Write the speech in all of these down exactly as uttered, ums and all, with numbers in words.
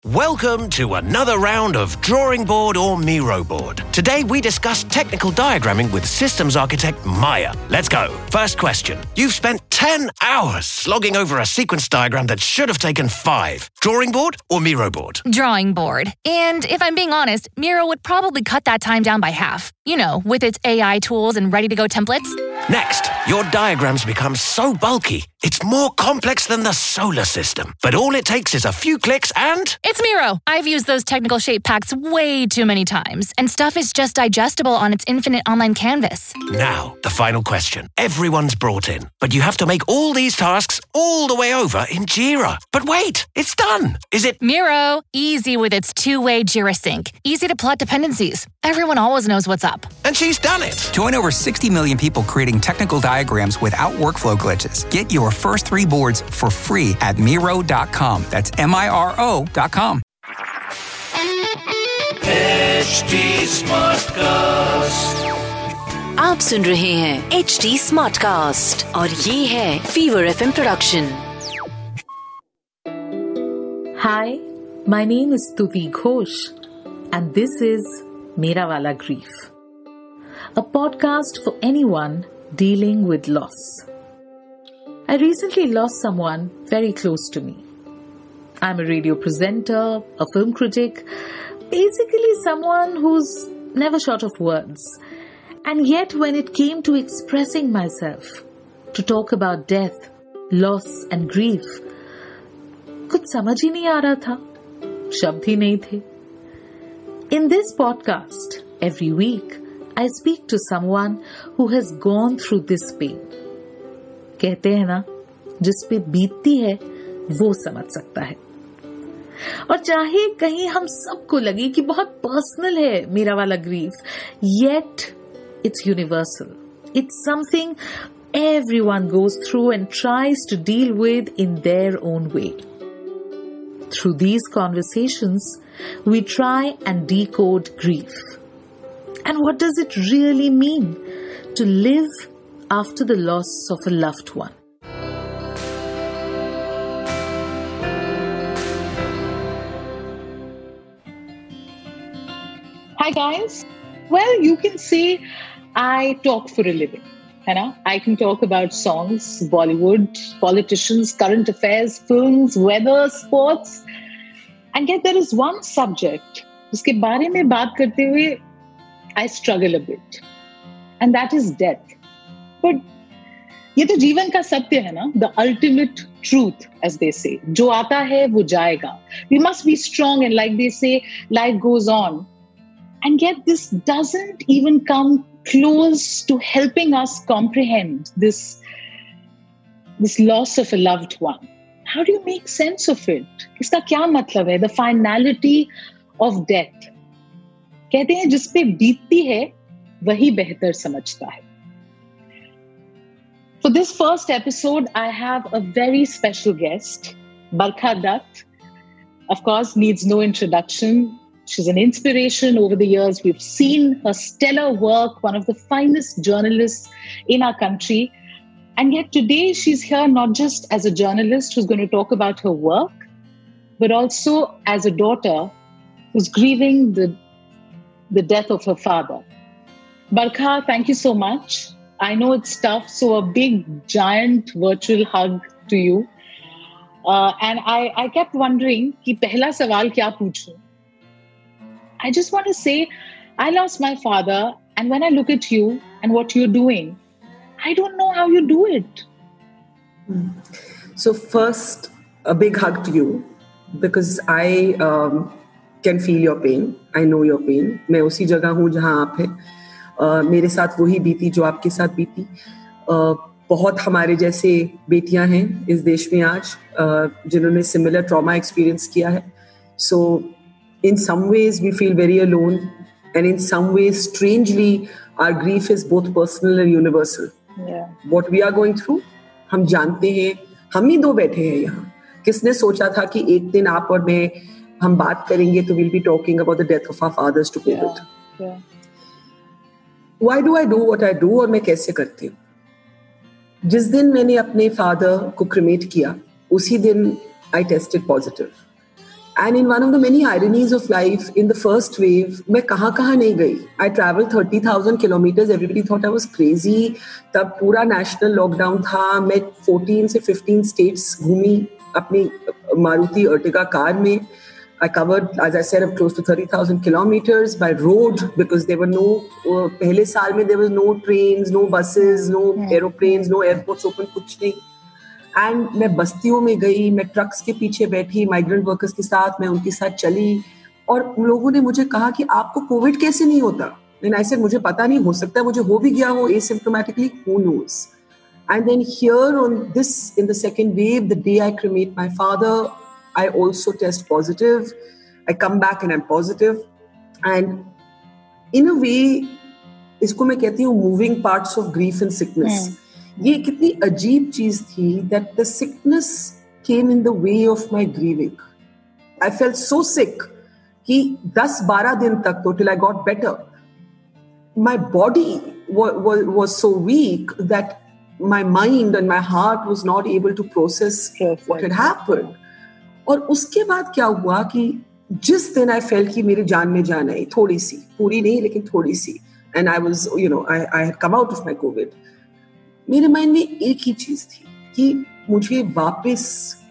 Welcome to another round of Drawing Board or Miro Board. Today we discuss technical diagramming with systems architect Maya. Let's go. First question. You've spent ten hours slogging over a sequence diagram that should have taken five. Drawing board or Miro board? Drawing board. And if I'm being honest, Miro would probably cut that time down by half. You know, with its A I tools and ready-to-go templates. Next, your diagrams become so bulky, it's more complex than the solar system. But all it takes is a few clicks and... It's Miro. I've used those technical shape packs way too many times, and stuff is just digestible on its infinite online canvas. Now, the final question. Everyone's brought in, but you have to make all these tasks all the way over in Jira. But wait, it's done. Is it... Miro, easy with its two-way Jira sync. Easy to plot dependencies. Everyone always knows what's up. And she's done it. Join over sixty million people creating technical diagrams without workflow glitches. Get your first three boards for free at Miro dot com. That's M I R O dot com. H D Smartcast. आप सुन रहे हैं H D Smartcast और ये है fever F M production. Hi, my name is Tuvi Ghosh and this is Mera Wala Grief, a podcast for anyone dealing with loss. I recently lost someone very close to me. I'm a radio presenter, a film critic, basically someone who's never short of words. And yet when it came to expressing myself, to talk about death, loss and grief, कुछ समझ ही नहीं आ रहा था, शब्द ही नहीं थे. In this podcast, every week, I speak to someone who has gone through this pain. कहते हैं ना, जिस पे बीतती है, वो समझ सकता है. और चाहे कहीं हम सबको लगे कि बहुत पर्सनल है मेरा वाला grief, yet it's universal. It's something everyone goes through and tries to deal with in their own way. Through these conversations, we try and decode grief. And what does it really mean to live after the loss of a loved one? Hi guys. Well, you can say I talk for a living. You know? I can talk about songs, Bollywood, politicians, current affairs, films, weather, sports. And yet there is one subject जिसके बारे में बात करते हुए I struggle a bit. And that is death. But ये तो जीवन का सत्य है ना, the ultimate truth, as they say. जो आता है वो जाएगा. We must be strong and like they say, life goes on. And yet this doesn't even come close to helping us comprehend this, this loss of a loved one. How do you make sense of it? इसका क्या मतलब है? The finality of death. कहते हैं जिस पे बीतती है वही बेहतर समझता है. For this first episode, I have a very special guest, Barkha Dutt. Of course, needs no introduction. She's an inspiration over the years. We've seen her stellar work, one of the finest journalists in our country. And yet today she's here not just as a journalist who's going to talk about her work, but also as a daughter who's grieving the, the death of her father. Barkha, thank you so much. I know it's tough, so a big, giant virtual hug to you. Uh, and I, I kept wondering कि पहला सवाल क्या पूछूं? I just want to say, I lost my father, and when I look at you and what you're doing, I don't know how you do it. So first, a big hug to you, because I um, can feel your pain. I know your pain. मैं उसी जगह हूँ जहाँ आप हैं. Uh, मेरे साथ वही बीती जो आपके साथ बीती. Uh, बहुत हमारे जैसे बेटियां हैं इस देश में आज uh, जिन्होंने similar trauma experience किया है. So in some ways we feel very alone, and in some ways strangely our grief is both personal and universal. Yeah. What we are going through, हम जानते हैं. हम ही दो बैठे हैं यहाँ. किसने सोचा था कि एक दिन आप और मैं हम बात करेंगे तो we'll be talking about the death of our fathers together. Yeah. Yeah. Why do I do what I do और मैं कैसे करती हूँ? जिस दिन मैंने अपने फादर को क्रिमेट किया, उसी दिन I tested positive. And in one of the many ironies of life, in the first wave, मैं कहाँ कहाँ नहीं गई. I traveled thirty thousand kilometers. Everybody thought I was crazy. तब पूरा national lockdown था. मैं fourteen से fifteen states घूमी अपनी Maruti Ertiga car में. I covered, as I said, close to thirty thousand kilometers by road because there were no, uh, पहले साल में there was no trains, no buses, no aeroplanes, no airports open, कुछ नहीं. And मैं बस्तियों में गई, मैं ट्रक्स के पीछे बैठी माइग्रेंट वर्कर्स के साथ, मैं उनके साथ चली और उन लोगों ने मुझे कहा कि आपको कोविड कैसे नहीं होता. एंड आई सेड मुझे पता नहीं, हो सकता है मुझे हो भी गया हो asymptomatically, who knows. And then here on this in the second wave, the day I cremate my father, I also test positive. I come back and I am positive. And in a way इसको मैं कहती हूँ moving parts of grief and sickness. ये कितनी अजीब चीज थी that the sickness came in the way of my grieving. I felt so sick कि ten twelve दिन तक तो till I got better. My body was, was, was so weak that my mind and my heart was not able to process what had happened. और उसके बाद क्या हुआ कि जिस दिन I felt कि मेरी जान में जान आई, थोड़ी सी, पूरी नहीं लेकिन थोड़ी सी, and I was, you know, I, I had come out of my COVID. मेरे माइंड में एक ही चीज थी कि मुझे वापस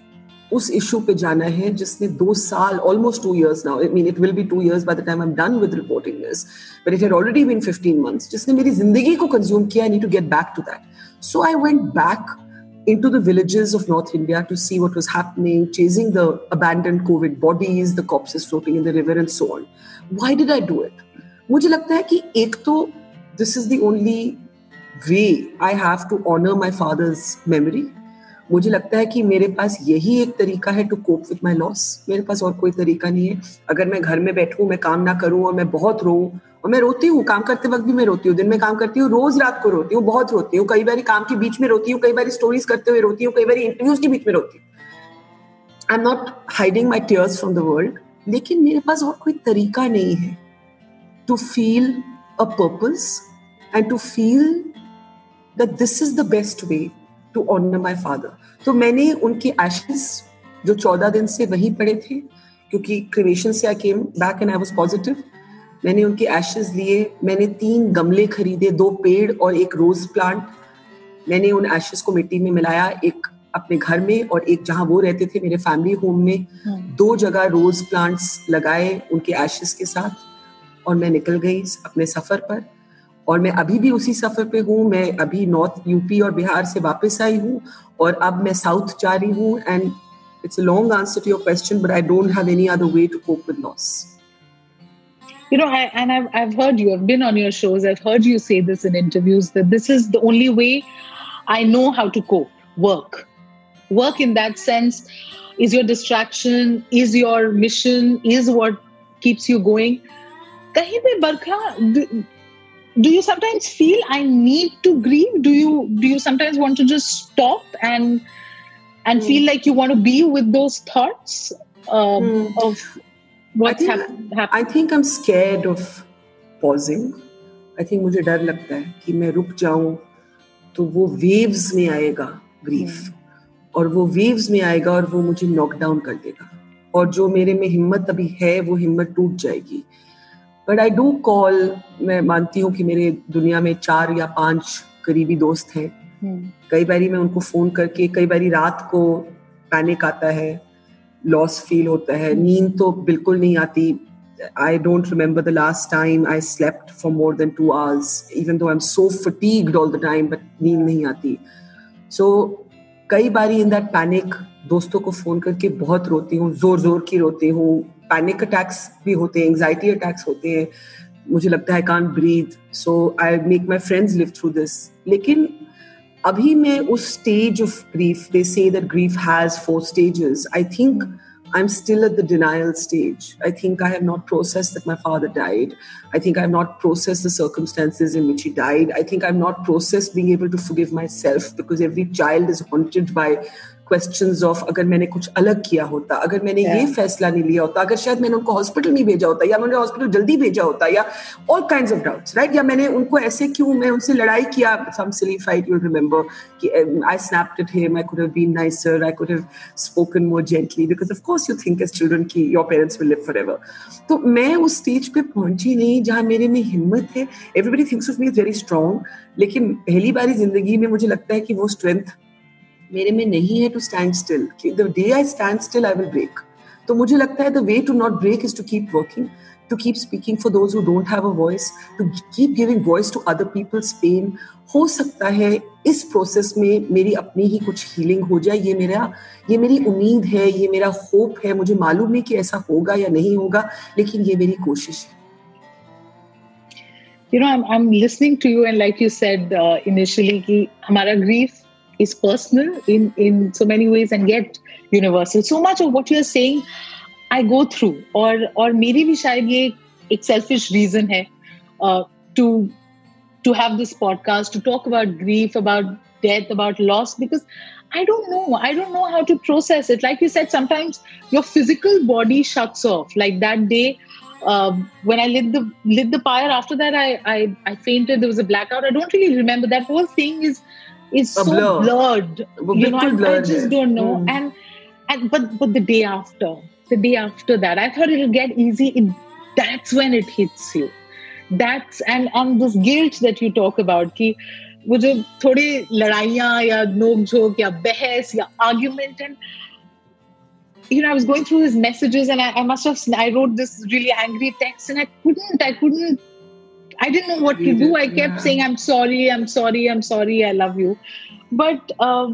उस इशू पे जाना है जिसने दो साल, almost two years now. I mean, it will be two years by the time I'm done with reporting this, but it had already been fifteen months. जिसने मेरी जिंदगी को कंज्यूम किया. I need to get back to that. So I went back into the villages of North India to see what was happening, chasing the abandoned COVID bodies, the corpses floating in the river, and so on. Why did I do it? मुझे लगता है कि एक तो this is the only way I have to honor my father's memory. मुझे लगता है कि मेरे पास यही एक तरीका है to cope with my loss. मेरे पास और कोई तरीका नहीं है. अगर मैं घर में बैठूं, मैं काम ना करूं और मैं बहुत रोऊं, और मैं रोती हूँ, काम करते वक्त भी मैं रोती हूँ, दिन में काम करती हूँ, रोज रात को रोती हूँ, बहुत रोती हूँ, कई बार काम के बीच में रोती हूँ, कई बार स्टोरीज करते हुए रोती हूँ, कई बार इंटरव्यूज के बीच में रोती हूँ. I am not hiding my tears from the world, लेकिन मेरे पास और कोई तरीका नहीं है to feel a purpose and to feel that this is the best way to honor my father. तो मैंने उनके ashes जो चौदह दिन से वहीं पड़े थे, क्योंकि cremation से I came back and I was positive. मैंने उनके ashes लिए, मैंने तीन गमले खरीदे, दो पेड़ और एक रोज प्लांट. मैंने उन ashes को मिट्टी में मिलाया, एक अपने घर में और एक जहां वो रहते थे मेरे फैमिली होम में. दो जगह रोज प्लांट्स लगाए उनके ashes के साथ, और मैं निकल गई अपने सफर पर. और मैं अभी भी उसी सफर पे हूँ. मैं अभी नॉर्थ यूपी और बिहार से वापस आई हूँ और अब मैं साउथ जा रही हूँ. And it's a long answer to your question, but I don't have any other way to cope with loss. You know, I, and I've I've heard you. I've been on your shows. I've heard you say this in interviews that this is the only way I know how to cope. Work, work in that sense is your distraction, is your mission, is what keeps you going. कहीं पे बरखा. Do you sometimes feel I need to grieve? Do you do you sometimes want to just stop and and mm. feel like you want to be with those thoughts um, mm. of what's happening? I think I'm scared of pausing. I think मुझे डर लगता है कि मैं रुक जाऊं तो वो waves में आएगा grief, mm. और वो waves में आएगा और वो मुझे knock down कर देगा, और जो मेरे में हिम्मत अभी है वो हिम्मत टूट जाएगी. बट आई डू कॉल, मैं मानती हूँ कि मेरे दुनिया में चार या पांच करीबी दोस्त हैं. hmm. कई बारी मैं उनको फोन करके, कई बारी रात को पैनिक आता है, लॉस फील होता है, नींद तो बिल्कुल नहीं आती. I don't remember the last time I slept for more than two hours, even though I am so fatigued all the time, but नींद नहीं आती. सो so, कई बारी इन दैट पैनिक दोस्तों को फोन करके बहुत रोती हूँ, जोर जोर की रोती हूँ. पैनिक अटैक्स भी होते हैं, एंजाइटी अटैक्स होते हैं, मुझे लगता है I can't breathe, so I make my friends live through this. लेकिन अभी मैं उस stage of grief, they say that grief has four stages. I think I'm still at the denial stage. I think I have not processed that my father died. I think I have not processed the circumstances in which he died. I think I have not processed being able to forgive myself, because every child is haunted by questions of अगर मैंने कुछ अलग किया होता, अगर मैंने yeah. ये फैसला नहीं लिया होता, अगर शायद मैंने उनको हॉस्पिटल नहीं भेजा होता, या मैंने हॉस्पिटल जल्दी भेजा होता, या all kinds of doubts, right? या मैंने उनको ऐसे क्यों, मैं उनसे लड़ाई किया, some silly fight, you remember कि I snapped at him, I could have been nicer, I could have spoken more gently, because of course you think as children कि your parents will live forever. तो मैं उस stage पे पहुंची नहीं जहां मेरे में हिम्मत है. Everybody thinks of me is very strong, लेकिन पहली बारी जिंदगी में मुझे लगता है कि वो स्ट्रेंथ मेरे में नहीं है to stand still. The day I stand still I will break. तो मुझे लगता है the way to not break is to keep working, to keep speaking for those who don't have a voice, to keep giving voice to other people's pain. हो सकता है इस process में मेरी अपनी ही कुछ हीलिंग हो जाए. ये मेरा ये मेरी उम्मीद है, ये मेरा होप है. मुझे मालूम नहीं कि ऐसा होगा या नहीं होगा, लेकिन ये मेरी कोशिश है. You know, I'm I'm listening to you, and like you said uh, initially, कि हमारा grief is personal in in so many ways and yet universal. So much of what you're saying, I go through. और और मेरी भी शायद ये एक selfish reason है uh, to to have this podcast, to talk about grief, about death, about loss, because I don't know. I don't know how to process it. Like you said, sometimes your physical body shuts off. Like that day, um, when I lit the lit the pyre. After that, I I I fainted. There was a blackout. I don't really remember. That whole thing is is a so blur. blurred. You know, I, I just don't know. Mm. And and but but the day after, the day after that, I thought it'll get easy. It, that's when it hits you. That's and and this guilt that you talk about, कि वो जो थोड़ी लड़ाइयाँ या नोक-झोंक या बहस या argument, and you know, I was going through his messages and I, I must have I wrote this really angry text and I couldn't I couldn't I didn't know what to do. I kept yeah. saying I'm sorry, I'm sorry, I'm sorry, I love you. But um,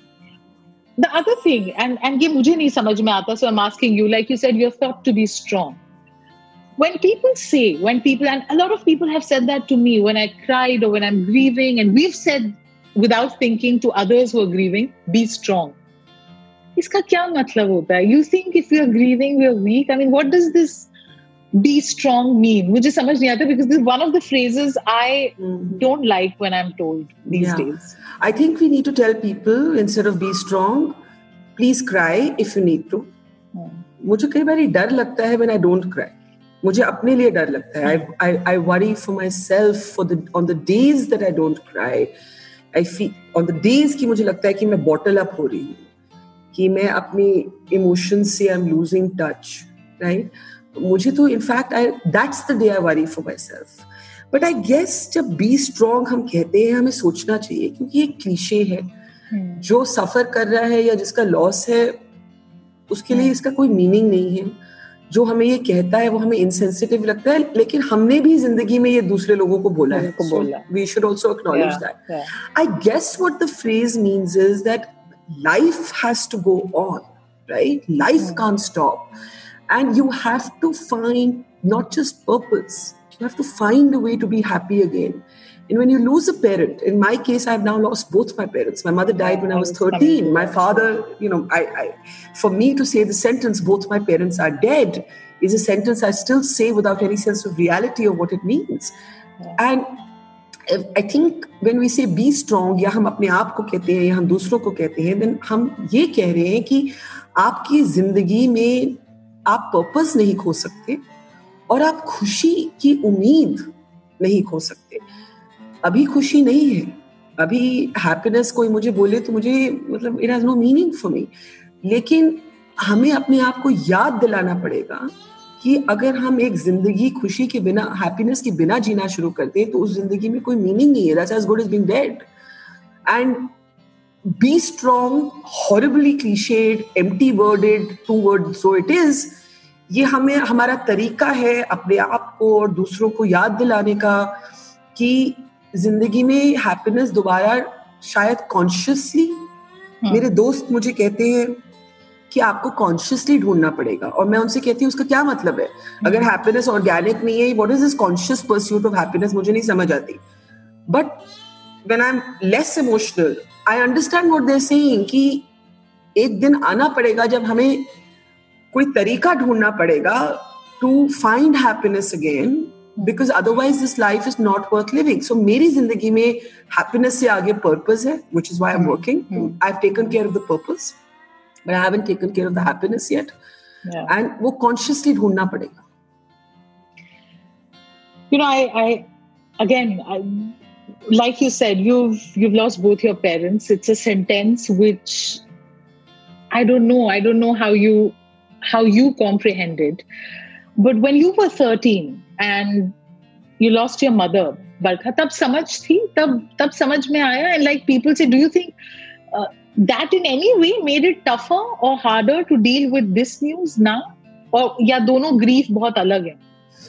the other thing, and and ये मुझे नहीं समझ में आता, so I'm asking you, like you said, you're thought to be strong. When people say, when people, and a lot of people have said that to me when I cried or when I'm grieving, and we've said without thinking to others who are grieving, be strong. Iska kya matlab hota hai? You think if you're grieving, we're weak? I mean, what does this be strong mean? Mujhe samajh nahi aata, because this is one of the phrases I mm. don't like when I'm told these yeah. days. I think we need to tell people, instead of be strong, please cry if you need to. Mm. Mujhe kai bari dar lagta hai when I don't cry. मुझे अपने लिए डर लगता है. I, I, I worry for myself for the on the days that I don't cry. I feel on the days कि मुझे लगता है कि मैं bottle up हो रही हूँ, कि मैं अपनी emotions से I'm losing touch, right? मुझे तो in fact I that's the day I worry for myself. But I guess जब be strong हम कहते हैं, हमें सोचना चाहिए, क्योंकि ये क्लीशे है. hmm. जो सफर कर रहा है या जिसका लॉस है, उसके लिए इसका कोई मीनिंग नहीं है. जो हमें ये कहता है वो हमें इनसेंसिटिव लगता है, लेकिन हमने भी जिंदगी में ये दूसरे लोगों को बोला है. So we should also acknowledge yeah, that. Yeah. I guess what the phrase means is that life has to go on, right? Life mm. can't stop. And you have to find not just purpose, you have to find a way to be happy again. And when you lose a parent, in my case, I've now lost both my parents. My mother died when I was thirteen. My father, you know, I, I, for me to say the sentence, both my parents are dead, is a sentence I still say without any sense of reality of what it means. And I think when we say be strong, या हम अपने आप को कहते हैं या हम दूसरों को कहते हैं, then हम ये कह रहे हैं कि आपकी जिंदगी में आप पर्पस नहीं खो सकते और आप खुशी की उम्मीद नहीं खो सकते. अभी खुशी नहीं है, अभी हैप्पीनेस कोई मुझे बोले तो मुझे मतलब it has no meaning for me. लेकिन हमें अपने आप को याद दिलाना पड़ेगा कि अगर हम एक जिंदगी खुशी के बिना, हैप्पीनेस के बिना जीना शुरू करते हैं, तो उस जिंदगी में कोई मीनिंग नहीं है. That's as good as being dead. And be strong, horribly cliched, empty worded, to word so it is, ये हमें हमारा तरीका है अपने आप को और दूसरों को याद दिलाने का कि जिंदगी में हैप्पीनेस दोबारा शायद कॉन्शियसली. मेरे दोस्त मुझे कहते हैं कि आपको कॉन्शियसली ढूंढना पड़ेगा, और मैं उनसे कहती हूँ उसका क्या मतलब है? अगर हैप्पीनेस ऑर्गेनिक नहीं है, what is this conscious pursuit of happiness? मुझे नहीं समझ आती. But when I am less emotional, I understand what they are saying, कि एक दिन आना पड़ेगा जब हमें कोई तरीका ढूंढना पड़ेगा to find happiness again, because otherwise this life is not worth living. So मेरी जिंदगी में happiness से आगे purpose है, which is why I'm working. Mm-hmm. I've taken care of the purpose. but I haven't taken care of the happiness yet. Yeah. And वो consciously ढूंढना पड़ेगा. You know, I, I again, I, like you said, you've you've lost both your parents. It's a sentence which I don't know. I don't know how you how you comprehended. But when you were thirteen and you lost your mother, Barkha, तब समझ थी, तब तब समझ में आया. And like people say, do you think uh, that in any way made it tougher or harder to deal with this news now? Or या दोनों grief बहुत अलग है?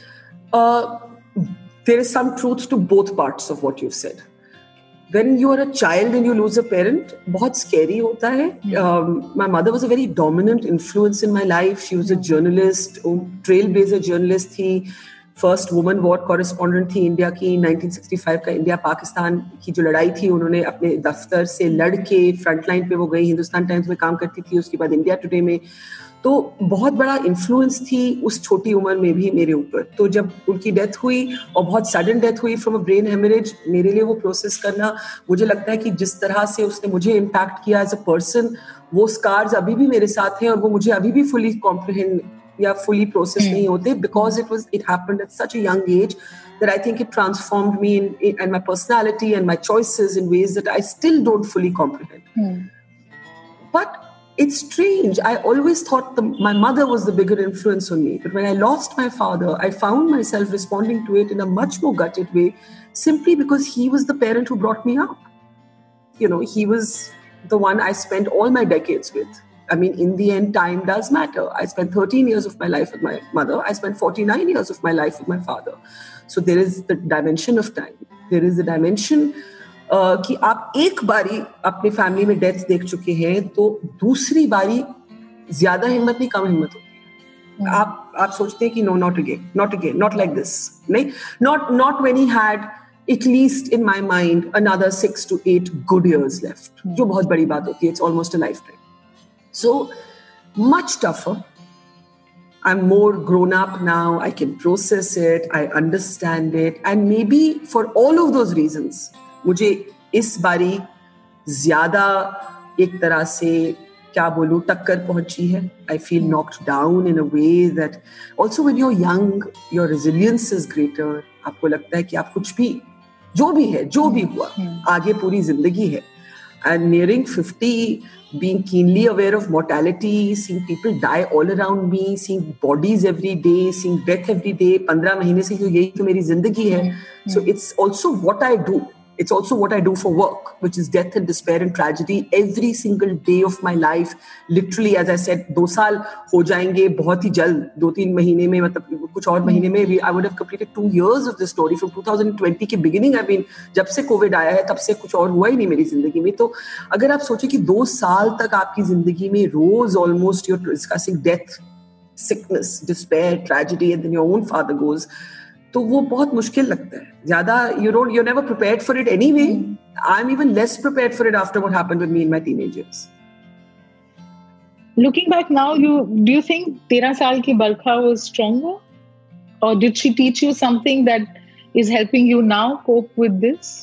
Uh, there is some truth to both parts of what you've said. When you are a child and you lose a parent, बहुत scary होता है. Um, my mother was a very dominant influence in my life. She was a journalist, trailblazer journalist थी. First woman war correspondent थी India की. Nineteen sixty five का India Pakistan की जो लड़ाई थी, उन्होंने अपने दफ्तर से लड़ के फ्रंट लाइन पे वो गई. हिंदुस्तान टाइम्स में काम करती थी, उसके बाद इंडिया टुडे में. तो बहुत बड़ा इन्फ्लुएंस थी उस छोटी उम्र में भी मेरे ऊपर. तो जब उनकी डेथ हुई और बहुत सडन डेथ हुई फ्रॉम अ ब्रेन हेमरेज, मेरे लिए वो प्रोसेस करना, मुझे लगता है कि जिस तरह से उसने मुझे इम्पैक्ट किया एज अ पर्सन, वो स्कार्स अभी भी मेरे साथ हैं और वो मुझे अभी भी फुली कॉम्प्रिहेंड या fully processed नहीं होते, because it was it happened at such a young age that I think it transformed me in, in, and my personality and my choices in ways that I still don't fully comprehend. Mm. But it's strange. I always thought the, my mother was the bigger influence on me. But when I lost my father, I found myself responding to it in a much more gutted way, simply because he was the parent who brought me up. You know, he was the one I spent all my decades with. I mean, in the end, time does matter. I spent thirteen years of my life with my mother. I spent forty-nine years of my life with my father. So there is the dimension of time. There is the dimension uh, कि आप एक बारी अपने family में death देख चुके हैं, तो दूसरी बारी ज्यादा हिम्मत नहीं, कम हिम्मत होती है. आप आप सोचते हैं कि no, not again, not again, not like this. नहीं, not not when he had at least in my mind another six to eight good years left. जो बहुत बड़ी बात होती है. It's almost a lifetime. So, much tougher. I'm more grown up now. I can process it. I understand it. And maybe for all of those reasons, मुझे इस बारी ज़्यादा एक तरह से क्या बोलूँ टक्कर पहुँची है. I feel knocked down in a way that also when you're young, your resilience is greater. आपको लगता है कि आप कुछ भी, जो भी है, जो भी हुआ, आगे पूरी जिंदगी है. And nearing fifty, being keenly aware of mortality, seeing people die all around me, seeing bodies every day, seeing death every day, पंद्रह महीने से तो यही तो मेरी जिंदगी है. So it's also what I do. It's also what I do for work, which is death and despair and tragedy every single day of my life. Literally, as I said, दो साल हो जाएंगे बहुत ही जल्द, दो तीन महीने में, मतलब कुछ और महीने में भी. I would have completed two years of this story from twenty twenty के beginning. I mean, जब से कोविड आया है तब से कुछ और हुआ ही नहीं मेरी जिंदगी में. तो अगर आप सोचें कि दो साल तक आपकी जिंदगी में रोज almost you're discussing death, sickness, despair, tragedy, and then your own father goes. तो वो बहुत मुश्किल लगता है. ज़्यादा you don't you're never prepared for it anyway. I'm even less prepared for it after what happened with me in my teenage years. Looking back now, you do you think तेरह साल की Barkha was stronger, or did she teach you something that is helping you now cope with this?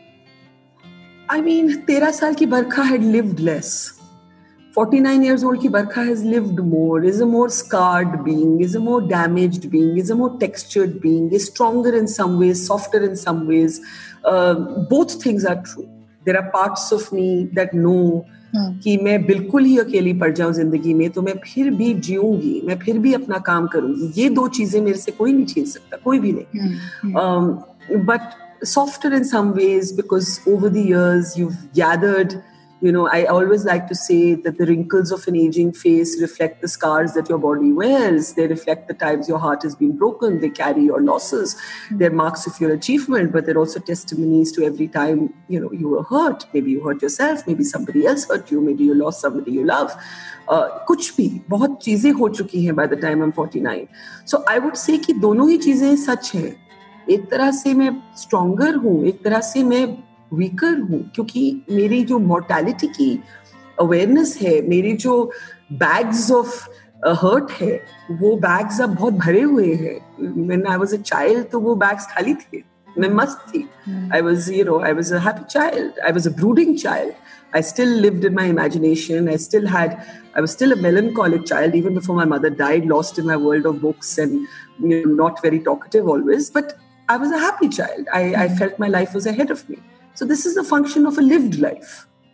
I mean, तेरह साल की Barkha had lived less. forty-nine years old की Barkha has lived more, is a more scarred being, is a more damaged being, is a more textured being, is stronger in some ways, softer in some ways. Uh, both things are true. There are parts of me that know hmm. कि मैं बिल्कुल ही अकेली पड़ जाऊं जिंदगी में, तो मैं फिर भी जीऊंगी, मैं फिर भी अपना काम करूंगी. ये दो चीजें मेरे से कोई नहीं छीन सकता, कोई भी नहीं. hmm. um, but softer in some ways, because over the years you've gathered. You know, I always like to say that the wrinkles of an aging face reflect the scars that your body wears. They reflect the times your heart has been broken. They carry your losses. They're marks of your achievement, but they're also testimonies to every time, you know, you were hurt. Maybe you hurt yourself. Maybe somebody else hurt you. Maybe you lost somebody you love. Uh, कुछ भी, बहुत चीजें हो चुकी हैं by the time I'm forty-nine. So I would say कि दोनों ही चीजें सच है. एक तरह से मैं stronger हूँ, एक तरह से मैं वीकर हूँ, क्योंकि मेरी जो मोर्टैलिटी की अवेयरनेस है, मेरी जो बैग्स ऑफ हर्ट है, वो बैग्स अब बहुत भरे हुए हैं. When I was a child तो वो बैग्स खाली थे. मैं मस्त थी. I was, you know, I was a happy child. I was a brooding child. I still lived in my imagination. I still had, I was still a melancholic child even before my mother died, lost in my world of books and, you know, not very talkative always. But I was a happy child. I, I felt my life was ahead of me. So this is a function of a lived life.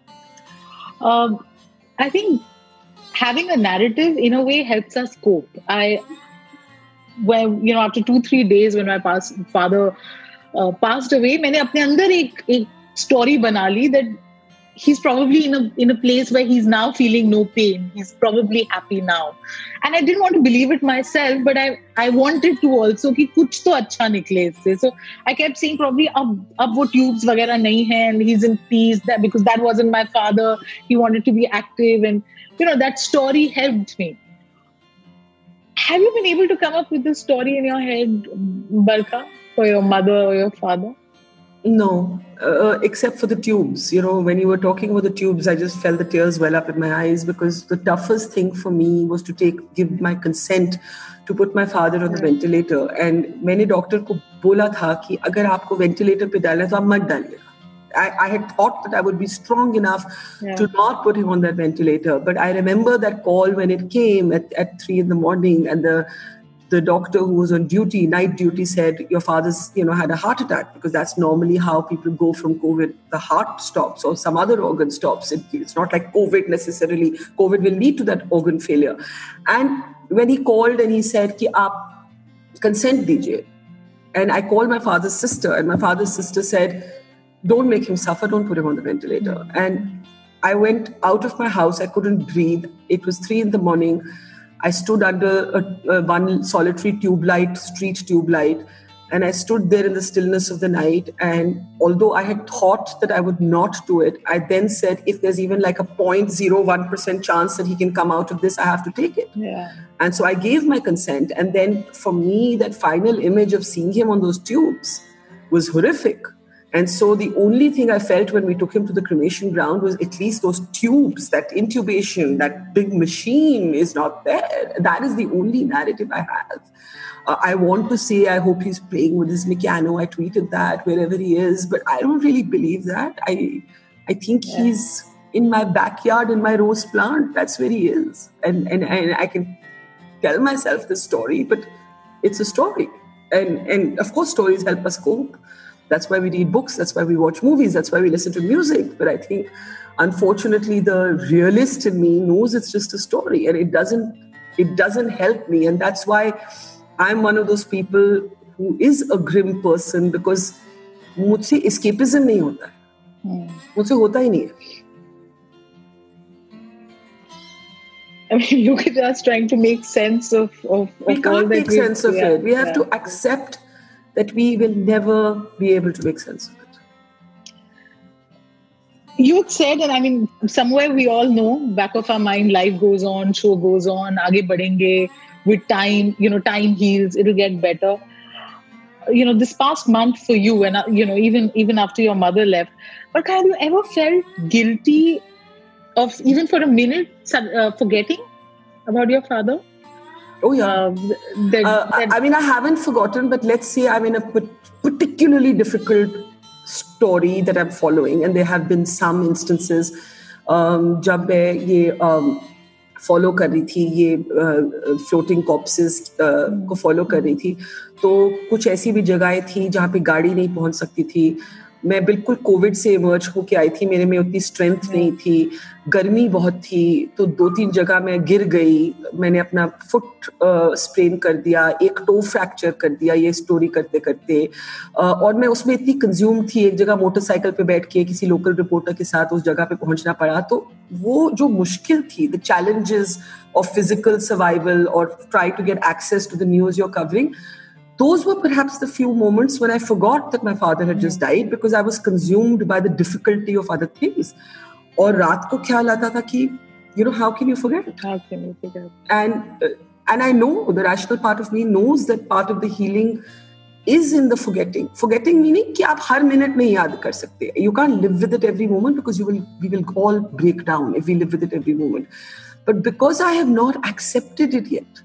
Um, I think having a narrative in a way helps us cope. I, when, you know, after two, three days when my past, father uh, passed away, मैंने अपने अंदर एक एक story बना ली that he's probably in a in a place where he's now feeling no pain. He's probably happy now. And I didn't want to believe it myself, but I I wanted to also कि कुछ तो अच्छा निकले इससे. So I kept saying probably अब अब वो tubes वगैरह नहीं हैं and he's in peace, that because that wasn't my father. He wanted to be active and, you know, that story helped me. Have you been able to come up with this story in your head, Barkha, for your mother or your father? No, uh, except for the tubes. You know, when you were talking about the tubes, I just felt the tears well up in my eyes because the toughest thing for me was to take, give my consent to put my father on the yeah. ventilator. And मैंने doctor को बोला था कि अगर आपको ventilator पे डालना है तो आप मत डालिएगा. I, I had thought that I would be strong enough yeah. to not put him on that ventilator. But I remember that call when it came at, at three in the morning and the the doctor who was on duty, night duty, said, your father's, you know, had a heart attack, because that's normally how people go from COVID. The heart stops or some other organ stops. It, it's not like COVID necessarily. COVID will lead to that organ failure. And when he called and he said, ki aap consent dijiye. And I called my father's sister, and my father's sister said, don't make him suffer, don't put him on the ventilator. And I went out of my house. I couldn't breathe. It was three in the morning. I stood under a, a one solitary tube light, street tube light, and I stood there in the stillness of the night. And although I had thought that I would not do it, I then said, if there's even like a zero point zero one percent chance that he can come out of this, I have to take it. Yeah. And so I gave my consent. And then for me, that final image of seeing him on those tubes was horrific. And so the only thing I felt when we took him to the cremation ground was at least those tubes, that intubation, that big machine is not there. That is the only narrative I have. Uh, I want to say, I hope he's playing with his piano. I tweeted that wherever he is, but I don't really believe that. I I think yeah. he's in my backyard, in my rose plant. That's where he is. And, and, and I can tell myself this story, but it's a story. And, and of course, stories help us cope. That's why we read books. That's why we watch movies. That's why we listen to music. But I think, unfortunately, the realist in me knows it's just a story, and it doesn't it doesn't help me. And that's why I'm one of those people who is a grim person, because मुझसे escapism नहीं होता है. मुझसे होता ही नहीं है. I mean, look at us trying to make sense of of, of we can't make sense of yeah, it. We have yeah. to accept that we will never be able to make sense of it. You said, and I mean, somewhere we all know, back of our mind, life goes on, show goes on, aage badhenge, with time, you know, time heals, it'll get better. You know, this past month for you, and, you know, even, even after your mother left, but have you ever felt guilty of, even for a minute, uh, forgetting about your father? Oh, yeah. Uh, that, uh, that, I mean, I haven't forgotten, but let's say I'm in a particularly difficult story that I'm following. And there have been some instances um, जब मैं ये um, follow कर रही थी, ये uh, floating corpses uh, को follow कर रही थी, तो कुछ ऐसी भी जगहें थी जहाँ पे गाड़ी नहीं पहुँच सकती थी. मैं बिल्कुल कोविड से इमर्ज होके आई थी, मेरे में उतनी स्ट्रेंथ नहीं थी, गर्मी बहुत थी, तो दो तीन जगह मैं गिर गई, मैंने अपना फुट स्प्रेन कर दिया, एक टो फ्रैक्चर कर दिया ये स्टोरी करते करते, और मैं उसमें इतनी कंज्यूम थी, एक जगह मोटरसाइकिल पे बैठ के किसी लोकल रिपोर्टर के साथ उस जगह पे पहुंचना पड़ा. तो वो जो मुश्किल थी, the challenges of physical survival और try to get access to the news you are covering, those were perhaps the few moments when I forgot that my father had just died, because I was consumed by the difficulty of other things. और रात को ख्याल आता था कि, you know, how can you forget? How can you forget? And uh, and I know, the rational part of me knows that part of the healing is in the forgetting. Forgetting meaning कि आप हर minute में याद कर सकते. You can't live with it every moment, because you will we will all break down if we live with it every moment. But because I have not accepted it yet,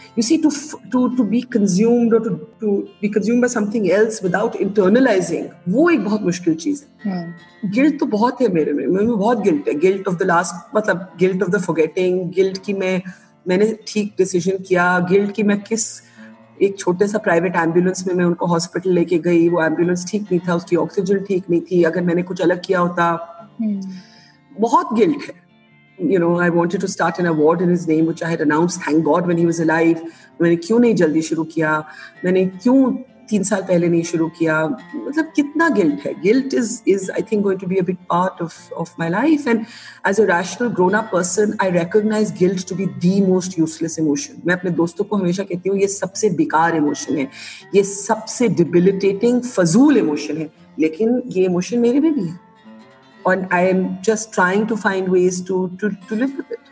You see, to to to be consumed or to to be consumed by something else without internalizing, वो एक बहुत मुश्किल चीज है. Guilt तो बहुत है मेरे में, मेरे में बहुत गिल्ट है. गिल्ट ऑफ द लास्ट, मतलब guilt of the forgetting, guilt कि मैं मैंने ठीक डिसीजन किया, गिल्ट कि मैं किस एक छोटे सा प्राइवेट एम्बुलेंस में मैं उनको हॉस्पिटल लेके गई, वो एम्बुलेंस ठीक नहीं था, उसकी ऑक्सीजन ठीक नहीं थी, अगर मैंने कुछ अलग किया होता. बहुत गिल्ट है. You know, I wanted to start an award in his name, which I had announced, thank God, when he was alive. मैंने क्यों नहीं जल्दी शुरू किया, मैंने क्यों तीन साल पहले नहीं शुरू किया. मतलब कितना गिल्ट है. Guilt is is I think going to be a big part of of my life, and as a rational grown up person, I recognize guilt to be the most useless emotion. मैं अपने दोस्तों को हमेशा कहती हूँ ये सबसे बेकार इमोशन है, ये सबसे debilitating फजूल इमोशन है, लेकिन ये इमोशन मेरे में भी है. And I am just trying to find ways to to to live with it.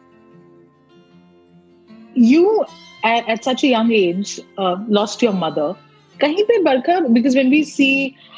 You, at, at such a young age, uh, lost your mother. Kahin pe Barkha, because when we see,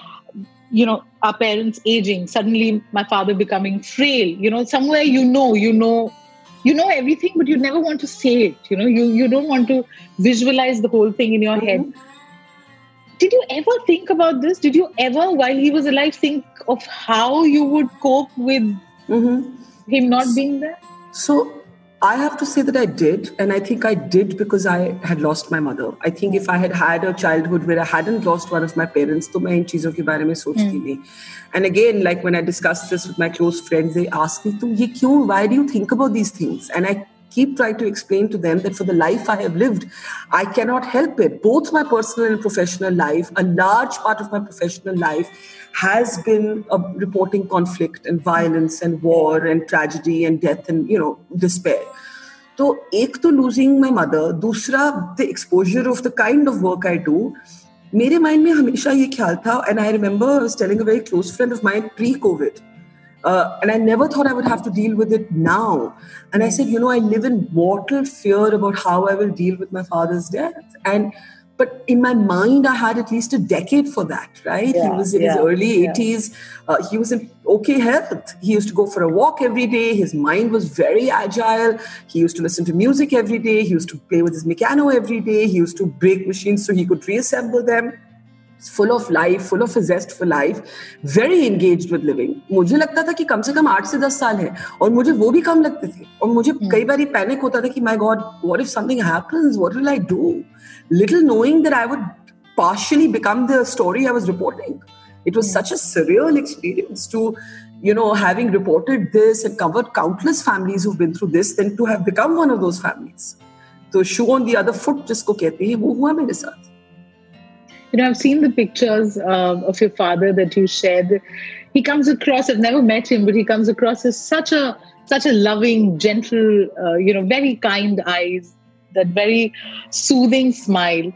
you know, our parents aging, suddenly my father becoming frail, you know, somewhere you know, you know, you know everything, but you never want to say it. You know, you you don't want to visualize the whole thing in your Mm-hmm. head. Did you ever think about this? Did you ever, while he was alive, think of how you would cope with Mm-hmm. him not being there? So I have to say that I did, and I think I did because I had lost my mother. I think if I had had a childhood where I hadn't lost one of my parents, तो मैं इन चीजों के बारे में सोचती नहीं. And again, like when I discussed this with my close friends, they asked me, तुम ये क्यों? Why do you think about these things? And I keep trying to explain to them that for the life I have lived, I cannot help it. Both my personal and professional life, a large part of my professional life has been uh, reporting conflict and violence and war and tragedy and death and, you know, despair. So, ek to losing my mother, dusra the exposure of the kind of work I do. मेरे mind में हमेशा ये ख्याल था, and I remember I was telling a very close friend of mine pre-COVID. Uh, and I never thought I would have to deal with it now. And I said, you know, I live in mortal fear about how I will deal with my father's death. And but in my mind, I had at least a decade for that, right? Yeah, he was in yeah, his early yeah. eighties. Uh, he was in okay health. He used to go for a walk every day. His mind was very agile. He used to listen to music every day. He used to play with his piano every day. He used to break machines so he could reassemble them. Full of life, full of a zest for life, very engaged with living. मुझे लगता था कि कम से कम आठ से दस साल है, और मुझे वो भी कम लगते थे, और मुझे कई बार पैनिक होता था कि my God, what if something happens? What will I do? Little knowing that I would partially become the story I was reporting. It was such a surreal experience to, you know, having reported this and covered countless families who've been through this, then to have become one of those families. So shoe on the other foot जिसको कहते हैं, वो हुआ मेरे साथ. You know, I've seen the pictures uh, of your father that you shared. He comes across, I've never met him, but he comes across as such a such a loving, gentle, uh, you know, very kind eyes, that very soothing smile.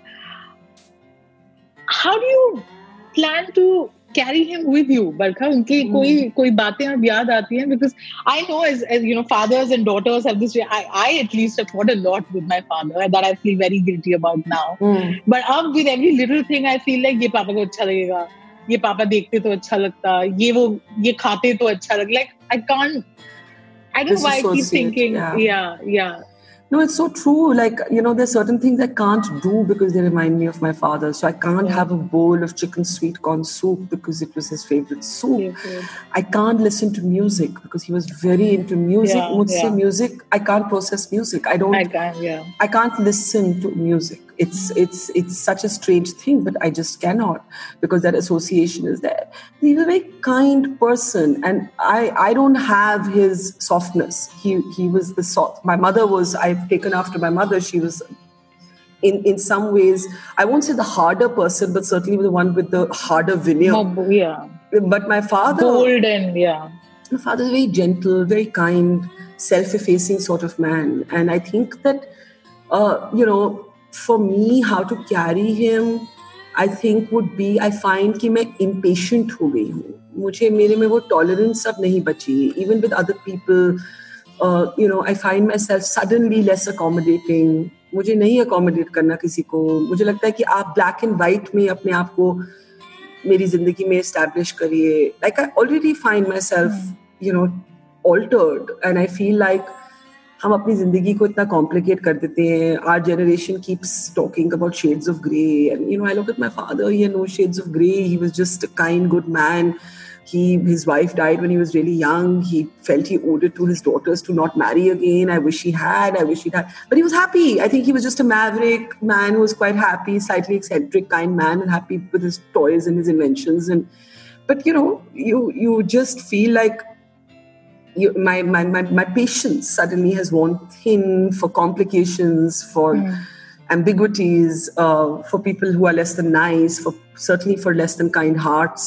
How do you plan to carry him with you, Barkha? Unki koi koi baatein ab yaad aati hain? Because I know as, as you know, fathers and daughters have this. I, I at least have fought a lot with my father, and that I feel very guilty about now. Mm. But अब with every little thing, I feel like ये पापा को अच्छा लगेगा, ये पापा देखते तो अच्छा लगता, ये वो ये खाते तो अच्छा लग. Like I can't. I don't know why I keep thinking. Yeah. yeah, yeah. No, it's so true. Like, you know, there's certain things I can't do because they remind me of my father. So I can't Yeah. have a bowl of chicken sweet corn soup because it was his favorite soup. Yes, yes. I can't listen to music because he was very into music. Yeah, Mujhse yeah. music, I can't process music. I don't. I can, yeah. I can't listen to music. It's it's it's such a strange thing, but I just cannot because that association is there. He's a very kind person, and I I don't have his softness. He he was the soft. My mother was. I've taken after my mother. She was. In, in some ways, I won't say the harder person, but certainly the one with the harder veneer. More, yeah. But my father, Bold and yeah. my father is very gentle, very kind, self-effacing sort of man. And I think that, uh, you know, for me, how to carry him, I think would be, I find कि मैं impatient हो गई हूँ. मुझे मेरे में वो tolerance अब नहीं बची. Even with other people, uh, you know, I find myself suddenly less accommodating. मुझे नहीं accommodate करना किसी को. मुझे लगता है कि आप black and white में अपने आप को मेरी जिंदगी में establish करिए. Like I already find myself, mm. you know, altered, and I feel like हम अपनी जिंदगी को इतना कॉम्प्लिकेट कर देते हैं. Our generation keeps talking about shades of grey, and you know, I look at my father. He had no shades of grey. He was just a kind, good man. He, his wife died when he was really young. He felt he owed it to his daughters to not marry again. I wish he had. I wish he had. But he was happy. I think he was just a maverick man who was quite happy, slightly eccentric, kind man, and happy with his toys and his inventions. And but you know, you you just feel like. You, my, my my my patience suddenly has worn thin for complications, for mm. ambiguities, uh, for people who are less than nice, for certainly for less than kind hearts.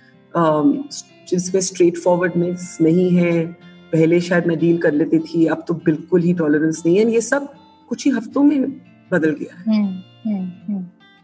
Um, जिसमें straightforwardness नहीं है. पहले शायद मैं deal कर लेती थी, अब तो बिल्कुल ही टॉलरेंस नहीं है. ये सब कुछ ही हफ्तों में बदल गया है. hmm. Hmm. Hmm.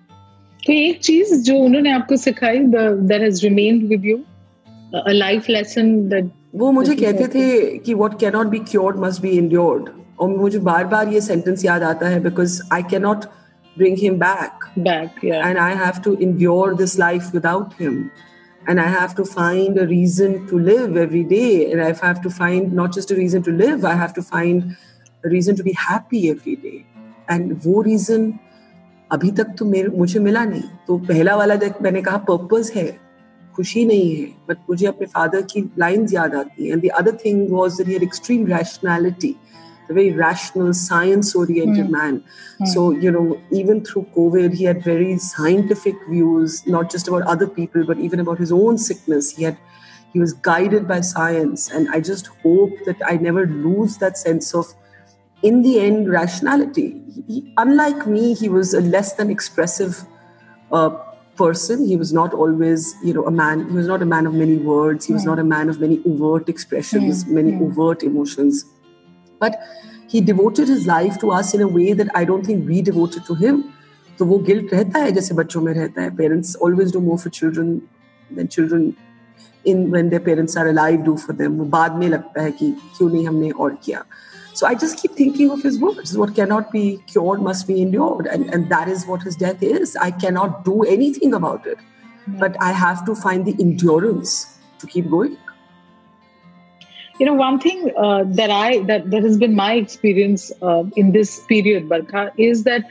तो एक चीज जो उन्होंने आपको सिखाई, that has remained with you, a life lesson that वो मुझे कहते थे कि what cannot be cured must be endured. और मुझे बार बार ये सेंटेंस याद आता है because I cannot bring him back. Back, yeah. And I have to endure this life without him. And I have to find a reason to live every day. And I have to find not just a reason to live, I have to find a reason to be happy every day. And वो reason अभी तक तो मेरे मुझे मिला नहीं. तो पहला वाला जब मैंने कहा purpose है, खुशी नहीं है, बट मुझे अपने फादर की लाइन्स याद आती हैं. And the other thing was that he had extreme rationality, a very rational, science-oriented mm. man. Mm. So, you know, even through COVID, he had very scientific views, not just about other people, but even about his own sickness. He had, he was guided by science, and I just hope that I never lose that sense of, in the end, rationality. He, unlike me, he was a less than expressive uh, person. He was not always, you know, a man. He was not a man of many words. He was mm. not a man of many overt expressions, mm. many mm. overt emotions. But he devoted his life to us in a way that I don't think we devoted to him. तो वो guilt रहता है जैसे बच्चों में रहता है. Parents always do more for children than children in when their parents are alive do for them. वो बाद में लगता है कि क्यों नहीं हमने और किया. So I just keep thinking of his words. What cannot be cured must be endured. And, and that is what his death is. I cannot do anything about it. Mm. But I have to find the endurance to keep going. You know, one thing uh, that I that, that has been my experience uh, in this period, Barkha, is that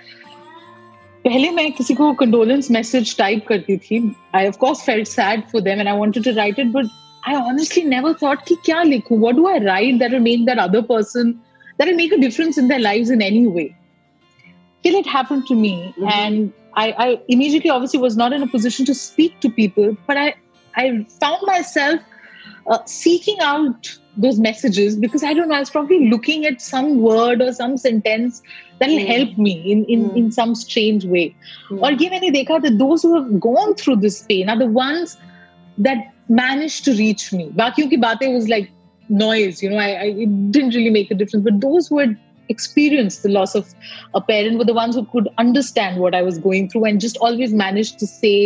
पहले मैं किसी को condolence message type करती थी. I of course felt sad for them and I wanted to write it, but I honestly never thought कि क्या लिखूं? What do I write that will make that other person, that will make a difference in their lives in any way? Till it happened to me. Mm-hmm. And I, I immediately obviously was not in a position to speak to people, but I, I found myself uh, seeking out those messages because I don't know, I was probably looking at some word or some sentence that will mm. help me in, in, mm. in some strange way. Mm. Or ये मैंने देखा that those who have gone through this pain are the ones that managed to reach me. बाकियों की बातें was like noise, you know, I, I it didn't really make a difference. But those who had experienced the loss of a parent were the ones who could understand what I was going through and just always managed to say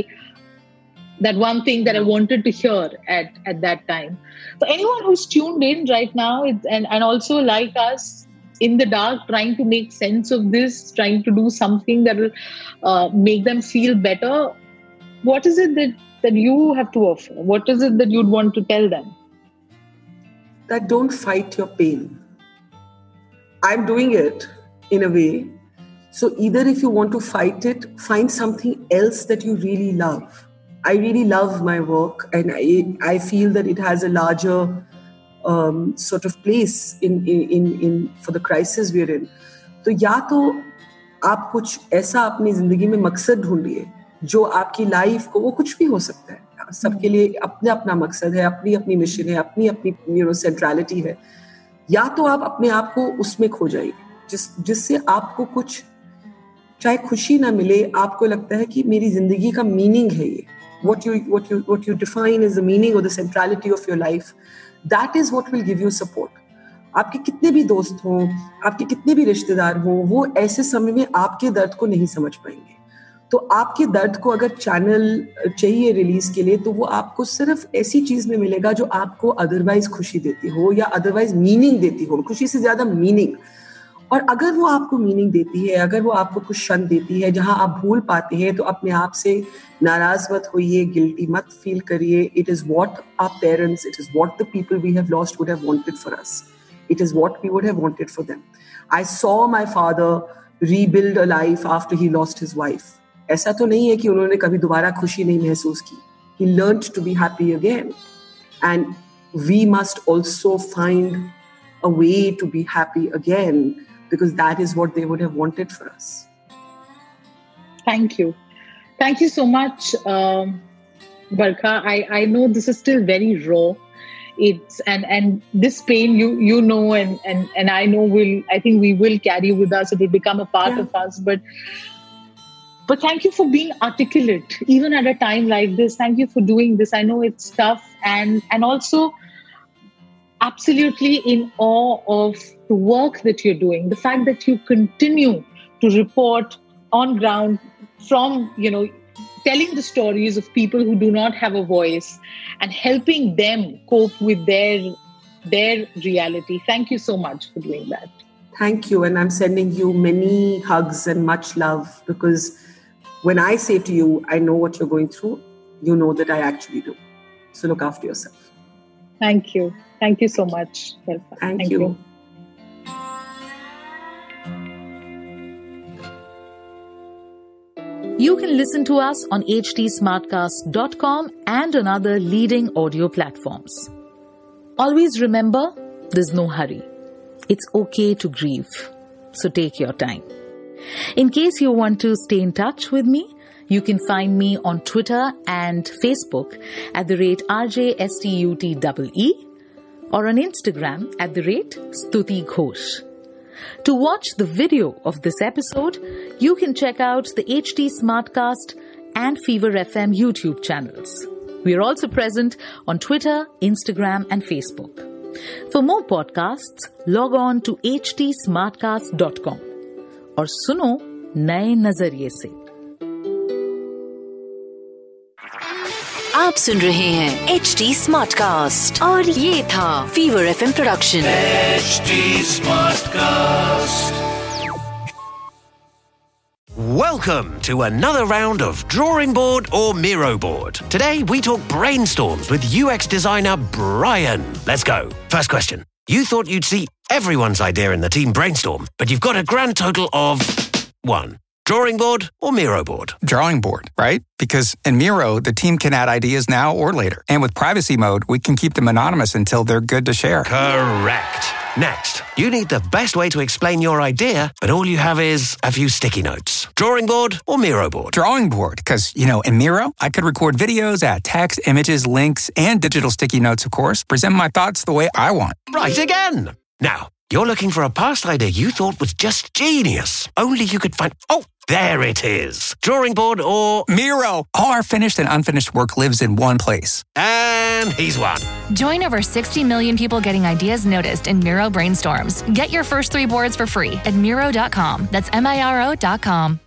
that one thing that I wanted to hear at, at that time. For anyone who's tuned in right now it, and, and also like us in the dark, trying to make sense of this, trying to do something that will uh, make them feel better, what is it that, that you have to offer? What is it that you'd want to tell them? That don't fight your pain. I'm doing it in a way. So either if you want to fight it, find something else that you really love. I really love my work and I, I feel that it has a larger um, sort of place in, in, in for the crisis we're in. तो या तो आप कुछ ऐसा अपनी जिंदगी में मकसद ढूंढिए जो आपकी लाइफ को, वो कुछ भी हो सकता है, सबके लिए अपना अपना मकसद है, अपनी अपनी मिशन है, अपनी अपनी यू नो सेंट्रलिटी है. या तो आप अपने आप को उसमें खो जाइए जिस जिससे आपको कुछ, चाहे खुशी ना मिले, आपको लगता है कि मेरी जिंदगी का मीनिंग है ये. What you what you what you define as the meaning or the centrality of your life, that is what will give you support. आपके कितने भी दोस्त हों, आपके कितने भी रिश्तेदार हों, वो ऐसे समय में आपके दर्द को नहीं समझ पाएंगे. तो आपके दर्द को अगर चैनल चाहिए रिलीज के लिए, तो वो आपको सिर्फ ऐसी चीज में मिलेगा जो आपको अदरवाइज खुशी देती हो या अदरवाइज मीनिंग देती हो, खुशी से ज्यादा मीनिंग. और अगर वो आपको मीनिंग देती है, अगर वो आपको कुछ क्षण देती है जहां आप भूल पाते हैं, तो अपने आप से नाराज मत होइए, गिल्टी मत फील करिए. It is what our parents, it is what the people we have lost would have wanted for us. It is what we would have wanted for them. I saw my father rebuild a life after he lost his wife. ऐसा तो नहीं है कि उन्होंने कभी दोबारा खुशी नहीं महसूस की. He learned to be happy again. And we must also find a way to be happy again, because that is what they would have wanted for us. Thank you. Thank you so much, um, Barkha. I, I know this is still very raw. It's and and this pain you you know and and and I know will I think we will carry with us. It will become a part yeah. of us. But but thank you for being articulate, even at a time like this. Thank you for doing this. I know it's tough, and and also absolutely in awe of the work that you're doing. The fact that you continue to report on ground from, you know, telling the stories of people who do not have a voice and helping them cope with their their reality. Thank you so much for doing that. Thank you. And I'm sending you many hugs and much love, because when I say to you, I know what you're going through, you know that I actually do. So look after yourself. Thank you. Thank you so much. Thank, Thank you. you. You can listen to us on h t smartcast dot com and on other leading audio platforms. Always remember, there's no hurry. It's okay to grieve. So take your time. In case you want to stay in touch with me, you can find me on Twitter and Facebook at the rate R J S T U T E E or on Instagram at the rate Stuti Ghosh. To watch the video of this episode, you can check out the H T Smartcast and Fever F M YouTube channels. We are also present on Twitter, Instagram, and Facebook. For more podcasts, log on to h t smartcast dot com और सुनो नए नजरिए से. आप सुन रहे हैं H T Smartcast और ये था fever F M production H T smartcast. Welcome to another round of Drawing Board or Miro Board. Today we talk brainstorms with U X designer Brian. Let's go. First question. You thought you'd see everyone's idea in the team brainstorm, but you've got a grand total of one. Drawing board or Miro board? Drawing board, right? Because in Miro, the team can add ideas now or later. And with privacy mode, we can keep them anonymous until they're good to share. Correct. Next, you need the best way to explain your idea, but all you have is a few sticky notes. Drawing board or Miro board? Drawing board, because, you know, in Miro, I could record videos, add text, images, links, and digital sticky notes, of course, present my thoughts the way I want. Right again. Now, you're looking for a past idea you thought was just genius. Only you could find... Oh, there it is. Drawing board or... Miro. All our finished and unfinished work lives in one place. And he's won. Join over sixty million people getting ideas noticed in Miro Brainstorms. Get your first three boards for free at Miro dot com. That's M I R O dot com.